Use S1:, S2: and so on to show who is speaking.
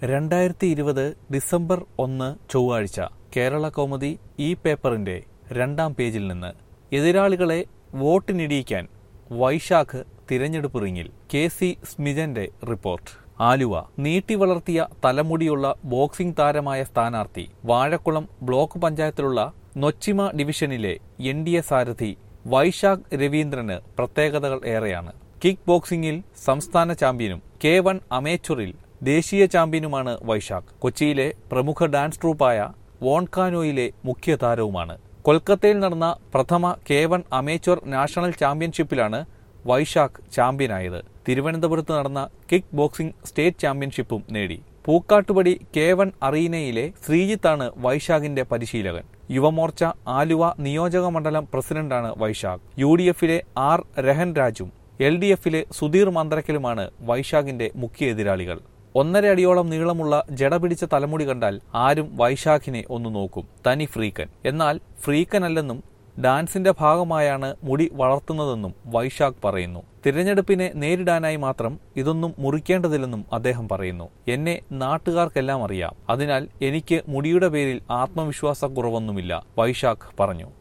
S1: 2020 December 1 ചൊവ്വാഴ്ച കേരള കൗമുദി ഈ പേപ്പറിന്റെ 2-ാം പേജിൽ നിന്ന് എതിരാളികളെ വോട്ടിനിടിയിക്കാൻ വൈശാഖ് തിരഞ്ഞെടുപ്പ് റിങ്ങിൽ. KC സ്മിജന്റെ റിപ്പോർട്ട്. ആലുവ. നീട്ടി വളർത്തിയ തലമുടിയുള്ള ബോക്സിംഗ് താരമായ സ്ഥാനാർത്ഥി വാഴക്കുളം ബ്ലോക്ക് പഞ്ചായത്തിലുള്ള നൊച്ചിമ ഡിവിഷനിലെ NDA സാരഥി വൈശാഖ് രവീന്ദ്രന് പ്രത്യേകതകൾ ഏറെയാണ്. കിക്ക് ബോക്സിംഗിൽ സംസ്ഥാന ചാമ്പ്യനും K1 അമേച്വറിൽ ദേശീയ ചാമ്പ്യനുമാണ് വൈശാഖ്. കൊച്ചിയിലെ പ്രമുഖ ഡാൻസ് ട്രൂപ്പായ വോൺകാനോയിലെ മുഖ്യ താരവുമാണ്. കൊൽക്കത്തയിൽ നടന്ന പ്രഥമ K1 അമേച്വർ നാഷണൽ ചാമ്പ്യൻഷിപ്പിലാണ് വൈശാഖ് ചാമ്പ്യനായത്. തിരുവനന്തപുരത്ത് നടന്ന കിക്ക് ബോക്സിംഗ് സ്റ്റേറ്റ് ചാമ്പ്യൻഷിപ്പും നേടി. പൂക്കാട്ടുപടി K1 അറീനയിലെ ശ്രീജിത്താണ് വൈശാഖിന്റെ പരിശീലകൻ. യുവമോർച്ച ആലുവ നിയോജക മണ്ഡലം പ്രസിഡന്റാണ് വൈശാഖ്. UDFിലെ R രഹൻ രാജും LDFിലെ സുധീർ മന്ത്രക്കലുമാണ് വൈശാഖിന്റെ മുഖ്യ എതിരാളികൾ. 1.5 അടിയോളം നീളമുള്ള ജട പിടിച്ച തലമുടി കണ്ടാൽ ആരും വൈശാഖിനെ ഒന്ന് നോക്കും. തനി ഫ്രീക്കൻ. എന്നാൽ ഫ്രീക്കനല്ലെന്നും ഡാൻസിന്റെ ഭാഗമായാണ് മുടി വളർത്തുന്നതെന്നും വൈശാഖ് പറയുന്നു. തിരഞ്ഞെടുപ്പിനെ നേരിടാനായി മാത്രം ഇതൊന്നും മുറിക്കേണ്ടതില്ലെന്നും അദ്ദേഹം പറയുന്നു. എന്നെ നാട്ടുകാർക്കെല്ലാം അറിയാം. അതിനാൽ എനിക്ക് മുടിയുടെ പേരിൽ ആത്മവിശ്വാസക്കുറവൊന്നുമില്ല, വൈശാഖ് പറഞ്ഞു.